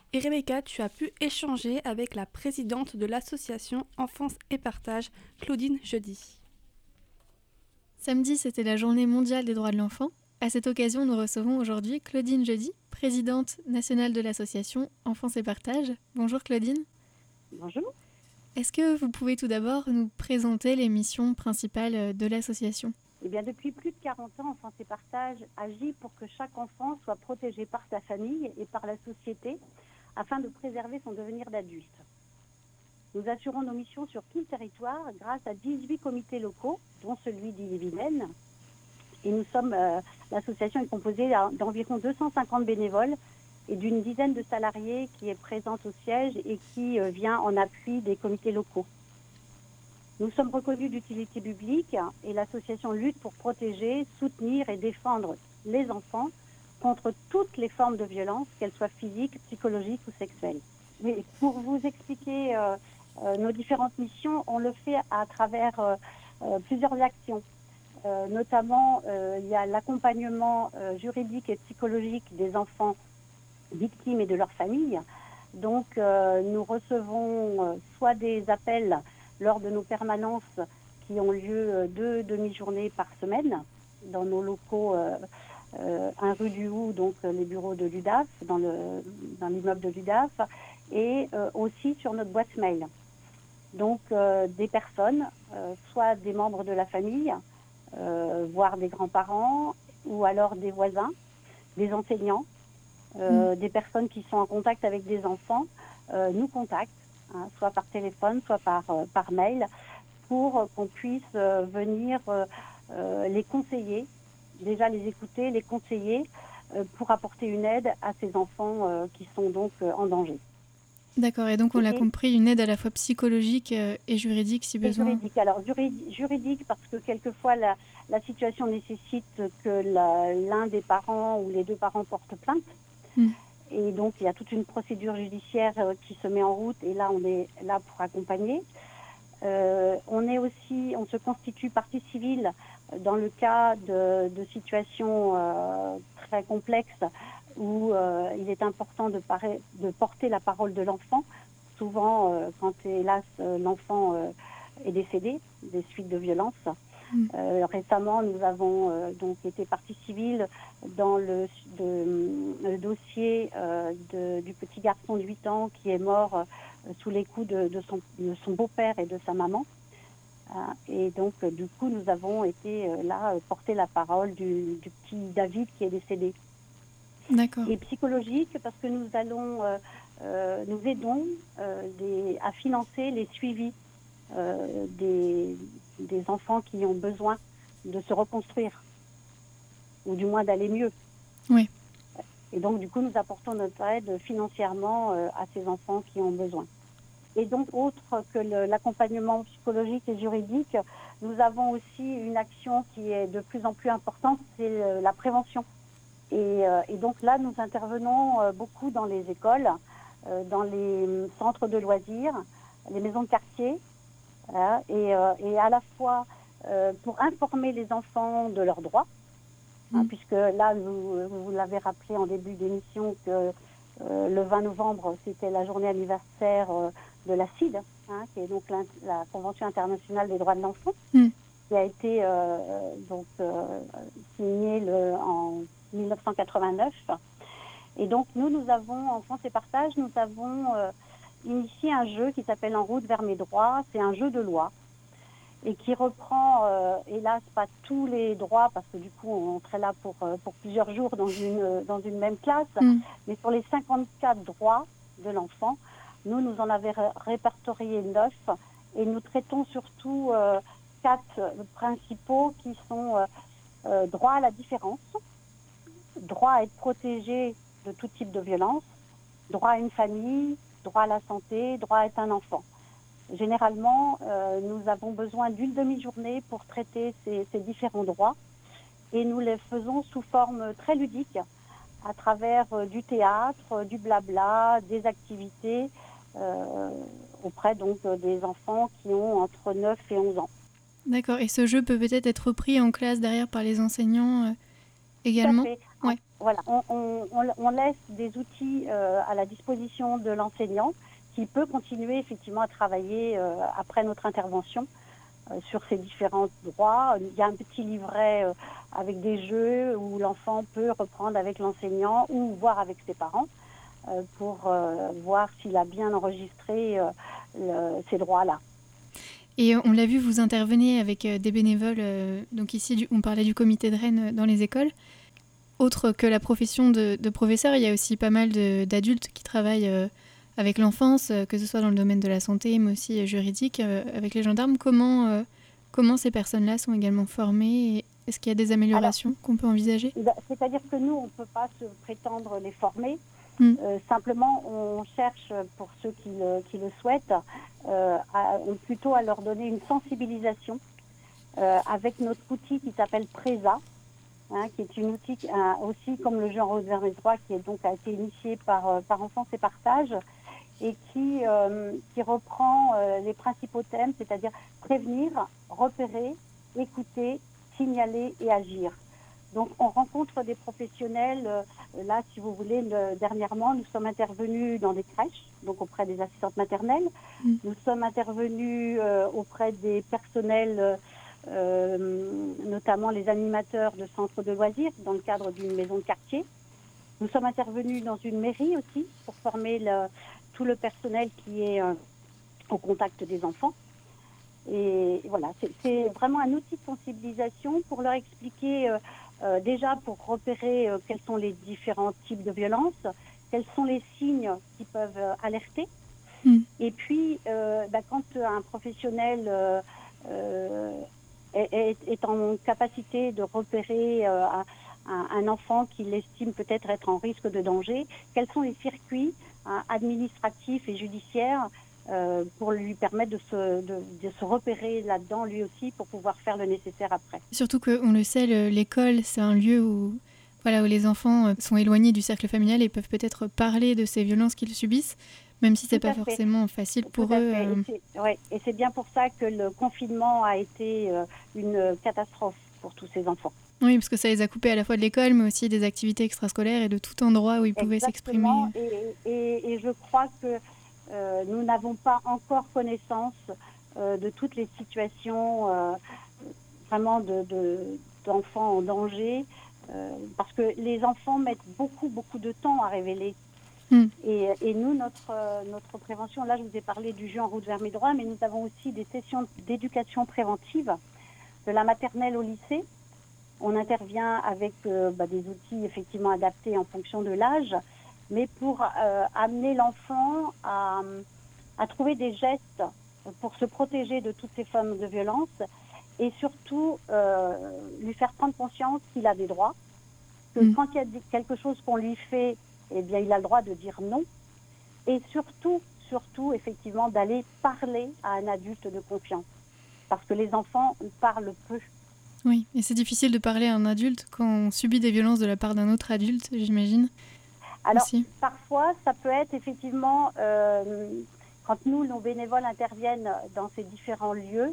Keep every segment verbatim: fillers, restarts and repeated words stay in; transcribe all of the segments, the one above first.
Et Rebecca, tu as pu échanger avec la présidente de l'association Enfance et Partage, Claudine Jeudi. Samedi, c'était la journée mondiale des droits de l'enfant. À cette occasion, nous recevons aujourd'hui Claudine Jeudi, présidente nationale de l'association Enfance et Partage. Bonjour Claudine. Bonjour. Est-ce que vous pouvez tout d'abord nous présenter les missions principales de l'association ? Eh bien, depuis plus de quarante ans, Enfance et Partage agit pour que chaque enfant soit protégé par sa famille et par la société afin de préserver son devenir d'adulte. Nous assurons nos missions sur tout le territoire grâce à dix-huit comités locaux, dont celui d'Ille-et-Vilaine. Et nous sommes, euh, l'association est composée d'environ deux cent cinquante bénévoles et d'une dizaine de salariés qui est présente au siège et qui euh, vient en appui des comités locaux. Nous sommes reconnus d'utilité publique et l'association lutte pour protéger, soutenir et défendre les enfants contre toutes les formes de violence, qu'elles soient physiques, psychologiques ou sexuelles. Mais pour vous expliquer euh, euh, nos différentes missions, on le fait à travers euh, euh, plusieurs actions. Euh, notamment, euh, il y a l'accompagnement euh, juridique et psychologique des enfants victimes et de leurs familles. Donc, euh, nous recevons euh, soit des appels lors de nos permanences qui ont lieu deux demi-journées par semaine dans nos locaux, euh, euh, un rue du Houx, donc les bureaux de l'U D A F, dans, le, dans l'immeuble de l'U D A F, et euh, aussi sur notre boîte mail. Donc euh, des personnes, euh, soit des membres de la famille, euh, voire des grands-parents, ou alors des voisins, des enseignants, euh, mmh. des personnes qui sont en contact avec des enfants, euh, nous contactent. Hein, soit par téléphone, soit par, euh, par mail, pour qu'on puisse euh, venir euh, euh, les conseiller, déjà les écouter, les conseiller, euh, pour apporter une aide à ces enfants euh, qui sont donc euh, en danger. D'accord, et donc on l'a compris, une aide à la fois psychologique et juridique si besoin. Et juridique, alors juridique, juridique parce que quelquefois la, la situation nécessite que la, l'un des parents ou les deux parents portent plainte. Mmh. Et donc, il y a toute une procédure judiciaire euh, qui se met en route et là, on est là pour accompagner. Euh, on est aussi, on se constitue partie civile dans le cas de, de situations euh, très complexes où euh, il est important de, paré, de porter la parole de l'enfant. Souvent, euh, quand hélas l'enfant euh, est décédé des suites de violences. Mmh. Euh, récemment, nous avons euh, donc été partie civile dans le, de, le dossier euh, de, du petit garçon de huit ans qui est mort euh, sous les coups de, de, son, de son beau-père et de sa maman. Euh, et donc, euh, du coup, nous avons été euh, là euh, porter la parole du, du petit David qui est décédé. D'accord. Et psychologique parce que nous allons, euh, euh, nous aidons euh, des, à financer les suivis euh, des, des enfants qui ont besoin de se reconstruire ou du moins d'aller mieux. Oui. Et donc, du coup, nous apportons notre aide financièrement euh, à ces enfants qui ont besoin. Et donc, autre que le, l'accompagnement psychologique et juridique, nous avons aussi une action qui est de plus en plus importante, c'est euh, la prévention. Et, euh, et donc là, nous intervenons euh, beaucoup dans les écoles, euh, dans les centres de loisirs, les maisons de quartier, euh, et, euh, et à la fois euh, pour informer les enfants de leurs droits, mmh. hein, puisque là, vous, vous l'avez rappelé en début d'émission que euh, le vingt novembre, c'était la journée anniversaire euh, de la C I D, hein, qui est donc la, la Convention internationale des droits de l'enfant, mmh. qui a été euh, donc euh, signée le, en dix-neuf cent quatre-vingt-neuf. Et donc, nous, nous avons, Enfance et Partage, nous avons euh, initié un jeu qui s'appelle En route vers mes droits. C'est un jeu de loi et qui reprend, euh, hélas, pas tous les droits, parce que du coup, on serait là pour, pour plusieurs jours dans une, dans une même classe, mmh. mais sur les cinquante-quatre droits de l'enfant, nous, nous en avons répertorié neuf et nous traitons surtout euh, quatre principaux qui sont euh, euh, droit à la différence, droit à être protégé de tout type de violence, droit à une famille, droit à la santé, droit à être un enfant. Généralement, euh, nous avons besoin d'une demi-journée pour traiter ces, ces différents droits et nous les faisons sous forme très ludique à travers euh, du théâtre, du blabla, des activités euh, auprès donc des enfants qui ont entre neuf et onze ans. D'accord, et ce jeu peut peut-être être repris en classe derrière par les enseignants euh... également. Tout à fait. Ouais. Voilà, on, on, on, on laisse des outils euh, à la disposition de l'enseignant qui peut continuer effectivement à travailler euh, après notre intervention euh, sur ces différents droits. Il y a un petit livret euh, avec des jeux où l'enfant peut reprendre avec l'enseignant ou voir avec ses parents euh, pour euh, voir s'il a bien enregistré euh, le, ces droits-là. Et on l'a vu, vous intervenez avec des bénévoles. Euh, donc ici, du, on parlait du comité de Rennes dans les écoles. Autre que la profession de, de professeur, il y a aussi pas mal de, d'adultes qui travaillent euh, avec l'enfance, euh, que ce soit dans le domaine de la santé, mais aussi euh, juridique, euh, avec les gendarmes. Comment, euh, comment ces personnes-là sont également formées et est-ce qu'il y a des améliorations Alors, qu'on peut envisager ? C'est-à-dire que nous, on ne peut pas se prétendre les former. Mmh. Euh, simplement, on cherche, pour ceux qui le, qui le souhaitent, euh, à, plutôt à leur donner une sensibilisation euh, avec notre outil qui s'appelle Presa, hein, qui est une outil hein, aussi comme le jeu en rose vers les droits, qui est donc a été initié par, euh, par Enfance et Partage et qui, euh, qui reprend euh, les principaux thèmes, c'est-à-dire prévenir, repérer, écouter, signaler et agir. Donc, on rencontre des professionnels. Euh, là, si vous voulez, le, dernièrement, nous sommes intervenus dans des crèches, donc auprès des assistantes maternelles. Mmh. Nous sommes intervenus euh, auprès des personnels, euh, notamment les animateurs de centres de loisirs, dans le cadre d'une maison de quartier. Nous sommes intervenus dans une mairie aussi pour former le, tout le personnel qui est euh, au contact des enfants. Et voilà, c'est, c'est vraiment un outil de sensibilisation pour leur expliquer... Euh, Euh, déjà pour repérer euh, quels sont les différents types de violences, quels sont les signes qui peuvent euh, alerter. Mmh. Et puis, euh, bah, quand un professionnel euh, euh, est, est, est en capacité de repérer euh, un, un enfant qu'il estime peut-être être en risque de danger, quels sont les circuits hein, administratifs et judiciaires Euh, pour lui permettre de se, de, de se repérer là-dedans, lui aussi, pour pouvoir faire le nécessaire après. Surtout qu'on le sait, le, l'école, c'est un lieu où, voilà, où les enfants sont éloignés du cercle familial et peuvent peut-être parler de ces violences qu'ils subissent, même si c'est Tout pas forcément facile pour Tout eux. Euh... Et, c'est, ouais, et c'est bien pour ça que le confinement a été euh, une catastrophe pour tous ces enfants. Oui, parce que ça les a coupés à la fois de l'école, mais aussi des activités extrascolaires et de tout endroit où ils Exactement, pouvaient s'exprimer. Et, et, et je crois que Euh, nous n'avons pas encore connaissance euh, de toutes les situations euh, vraiment de, de, d'enfants en danger, euh, parce que les enfants mettent beaucoup, beaucoup de temps à révéler. Mm. Et, et nous, notre, notre prévention, là je vous ai parlé du jeu en route vers mes droits, mais nous avons aussi des sessions d'éducation préventive, de la maternelle au lycée. On intervient avec euh, bah, des outils effectivement adaptés en fonction de l'âge, mais pour euh, amener l'enfant à, à trouver des gestes pour se protéger de toutes ces formes de violence et surtout euh, lui faire prendre conscience qu'il a des droits, que mmh. quand il y a quelque chose qu'on lui fait, eh bien, il a le droit de dire non, et surtout, surtout, effectivement, d'aller parler à un adulte de confiance, parce que les enfants parlent peu. Oui, et c'est difficile de parler à un adulte quand on subit des violences de la part d'un autre adulte, j'imagine. Alors, aussi. Parfois, ça peut être effectivement, euh, quand nous, nos bénévoles interviennent dans ces différents lieux,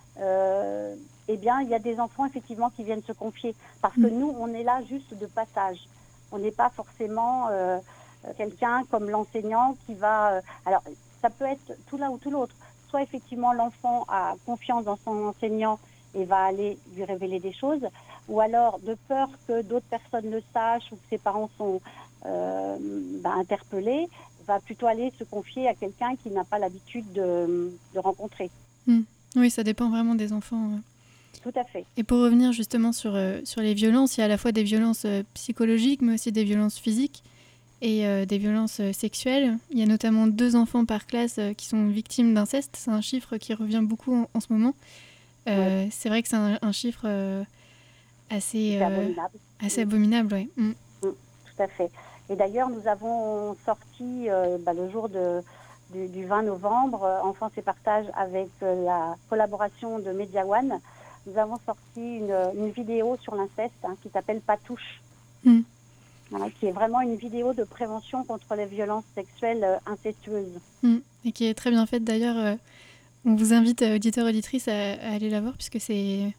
euh, eh bien, il y a des enfants, effectivement, qui viennent se confier. Parce que mmh. nous, on est là juste de passage. On n'est pas forcément euh, quelqu'un comme l'enseignant qui va... Euh, alors, ça peut être tout l'un ou tout l'autre. Soit, effectivement, l'enfant a confiance dans son enseignant et va aller lui révéler des choses, ou alors, de peur que d'autres personnes le sachent ou que ses parents sont... Euh, bah, interpellé, va plutôt aller se confier à quelqu'un qui n'a pas l'habitude de, de rencontrer. Mmh. Oui, ça dépend vraiment des enfants. Ouais. Tout à fait. Et pour revenir justement sur, euh, sur les violences, il y a à la fois des violences euh, psychologiques, mais aussi des violences physiques et euh, des violences euh, sexuelles. Il y a notamment deux enfants par classe euh, qui sont victimes d'inceste. C'est un chiffre qui revient beaucoup en, en ce moment. Euh, ouais. C'est vrai que c'est un, un chiffre euh, assez, euh, abominable. assez mmh. abominable. Ouais. Mmh. Mmh. Tout à fait. Et d'ailleurs, nous avons sorti euh, bah, le jour de, du, du vingt novembre, euh, Enfance et Partage, avec euh, la collaboration de Media One, nous avons sorti une, une vidéo sur l'inceste hein, qui s'appelle Patouche, mmh. voilà, qui est vraiment une vidéo de prévention contre les violences sexuelles euh, incestueuses. Mmh. Et qui est très bien faite d'ailleurs. Euh, on vous invite, auditeurs, auditrices, à, à aller la voir, puisque c'est...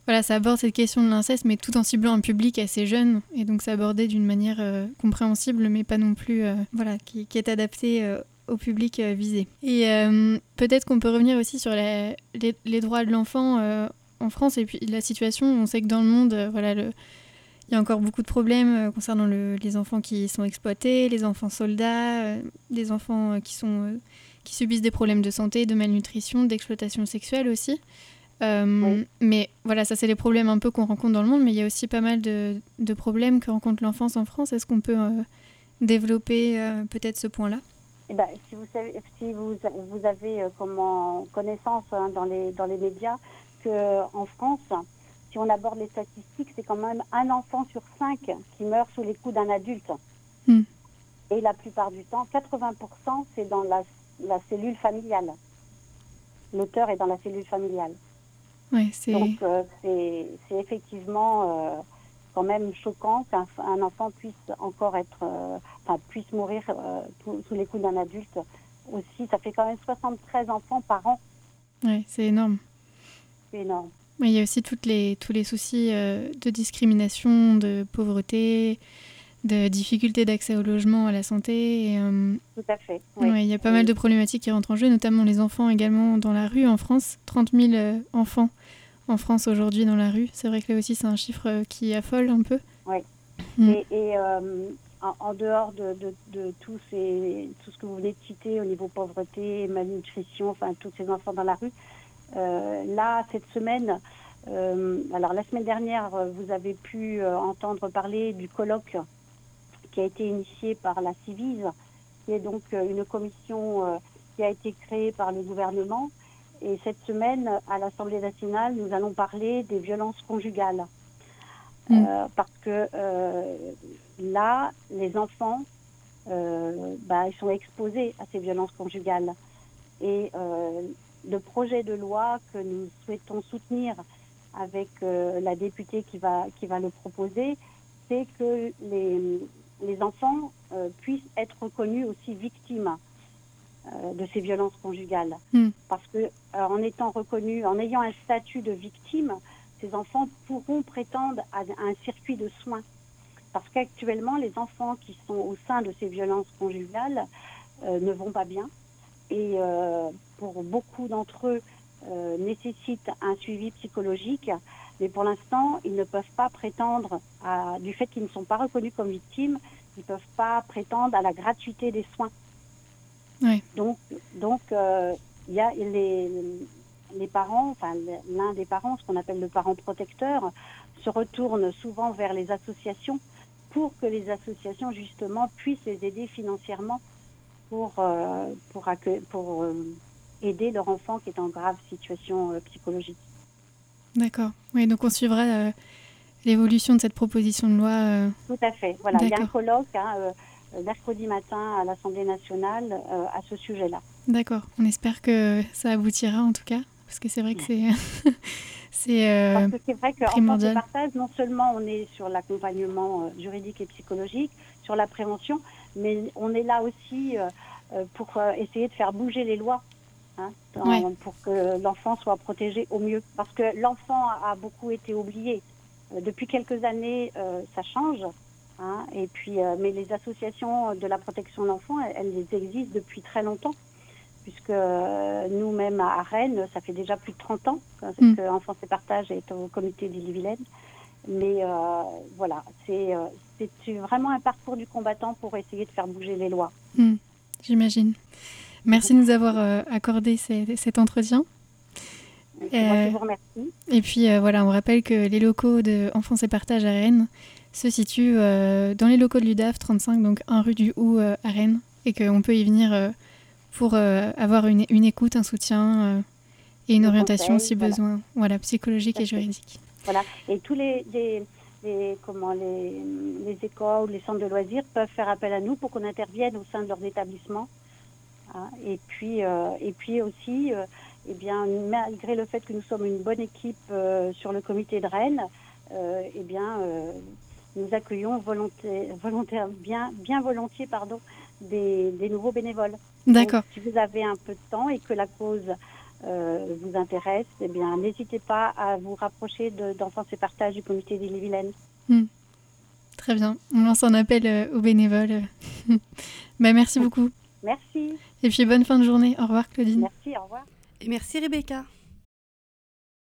voilà, ça aborde cette question de l'inceste, mais tout en ciblant un public assez jeune, et donc c'est abordé d'une manière euh, compréhensible, mais pas non plus, euh, voilà, qui, qui est adaptée euh, au public euh, visé. Et euh, peut-être qu'on peut revenir aussi sur la, les, les droits de l'enfant euh, en France, et puis la situation. On sait que dans le monde, euh, voilà, le, il y a encore beaucoup de problèmes euh, concernant le, les enfants qui sont exploités, les enfants soldats, euh, les enfants euh, qui sont euh, qui subissent des problèmes de santé, de malnutrition, d'exploitation sexuelle aussi. Euh, Oui. Mais voilà, ça c'est les problèmes un peu qu'on rencontre dans le monde, mais il y a aussi pas mal de, de problèmes que rencontre l'enfance en France. Est-ce qu'on peut euh, développer euh, peut-être ce point-là ? Eh ben, si vous savez, si vous, vous avez euh, comment, connaissance hein, dans, les, dans les médias qu'en France, si on aborde les statistiques, c'est quand même un enfant sur cinq qui meurt sous les coups d'un adulte. Mm. Et la plupart du temps, quatre-vingts pour cent, c'est dans la, la cellule familiale. L'auteur est dans la cellule familiale. Ouais, c'est... Donc, euh, c'est, c'est effectivement euh, quand même choquant qu'un un enfant puisse encore être, euh, enfin, puisse mourir euh, tout, sous les coups d'un adulte. Aussi, ça fait quand même soixante-treize enfants par an. Ouais, c'est énorme. C'est énorme. Mais il y a aussi toutes les, tous les soucis euh, de discrimination, de pauvreté, de difficultés d'accès au logement, à la santé. Et, euh, Tout à fait. Oui. ouais, il y a pas Et mal de problématiques qui rentrent en jeu, notamment les enfants également dans la rue en France. trente mille euh, enfants en France aujourd'hui dans la rue. C'est vrai que là aussi, c'est un chiffre euh, qui affole un peu. Oui. Mm. Et, et euh, en, en dehors de, de, de tout, ces, tout ce que vous venez de citer au niveau pauvreté, malnutrition, enfin tous ces enfants dans la rue, euh, là, cette semaine, euh, alors la semaine dernière, vous avez pu euh, entendre parler du colloque qui a été initié par la Civise, qui est donc euh, une commission euh, qui a été créée par le gouvernement. Et cette semaine, à l'Assemblée nationale, nous allons parler des violences conjugales. Mm. Euh, parce que euh, là, les enfants, euh, bah, ils sont exposés à ces violences conjugales. Et euh, le projet de loi que nous souhaitons soutenir avec euh, la députée qui va, qui va le proposer, c'est que les, les enfants euh, puissent être reconnus aussi victimes euh, de ces violences conjugales. Mm. Parce que euh, en étant reconnus, en ayant un statut de victime, ces enfants pourront prétendre à un circuit de soins. Parce qu'actuellement, les enfants qui sont au sein de ces violences conjugales euh, ne vont pas bien. Et euh, pour beaucoup d'entre eux, euh, nécessitent un suivi psychologique. Mais pour l'instant, ils ne peuvent pas prétendre, à, du fait qu'ils ne sont pas reconnus comme victimes, ils ne peuvent pas prétendre à la gratuité des soins. Ouais. Donc, donc euh, il y a les, les parents, enfin l'un des parents, ce qu'on appelle le parent protecteur, se retourne souvent vers les associations pour que les associations justement puissent les aider financièrement pour euh, pour, accueil, pour euh, aider leur enfant qui est en grave situation euh, psychologique. D'accord. Oui, donc on suivra euh, l'évolution de cette proposition de loi. Euh... Tout à fait. Voilà, il y a un D'accord. colloque hein, euh, mercredi matin à l'Assemblée nationale euh, à ce sujet-là. D'accord. On espère que ça aboutira en tout cas, parce que c'est vrai que c'est c'est euh, Parce que c'est vrai qu'en primordial. Enfance et Partage, non seulement on est sur l'accompagnement euh, juridique et psychologique, sur la prévention, mais on est là aussi euh, euh, pour euh, essayer de faire bouger les lois, hein, dans, Ouais. pour que l'enfant soit protégé au mieux. Parce que l'enfant a beaucoup été oublié. Euh, depuis quelques années, euh, ça change. Hein, et puis, euh, mais les associations de la protection de l'enfant, elles, elles existent depuis très longtemps. Puisque euh, nous-mêmes à Rennes, ça fait déjà plus de trente ans Mm. que Enfance et Partage est au comité d'Ille-et-Vilaine. Mais euh, voilà, c'est, euh, c'est vraiment un parcours du combattant pour essayer de faire bouger les lois. Mm. J'imagine. Merci de nous avoir euh, accordé ces, cet entretien. C'est moi Euh, qui vous remercie. Et puis euh, voilà, on rappelle que les locaux de Enfance et Partage à Rennes se situent euh, dans les locaux de l'U D A F trente-cinq, donc un rue du Houx euh, à Rennes, et qu'on peut y venir euh, pour euh, avoir une, une écoute, un soutien euh, et une Des orientation conseils, si voilà. besoin, voilà, psychologique Tout à et fait. juridique. Voilà. Et tous les, les, les, comment, les, les écoles, les centres de loisirs peuvent faire appel à nous pour qu'on intervienne au sein de leurs établissements. Hein. Et puis, euh, et puis aussi, euh, eh bien, malgré le fait que nous sommes une bonne équipe euh, sur le comité de Rennes, euh, eh bien, euh, nous accueillons volontaire, volontaire, bien, bien volontiers pardon, des, des nouveaux bénévoles. D'accord. Donc, si vous avez un peu de temps et que la cause euh, vous intéresse, eh bien, n'hésitez pas à vous rapprocher de, d'Enfance et Partage du comité d'Ille-et-Vilaine. Mmh. Très bien. On lance un appel euh, aux bénévoles. bah, merci beaucoup. Merci. Et puis bonne fin de journée. Au revoir Claudine. Merci, au revoir. Et merci Rebecca.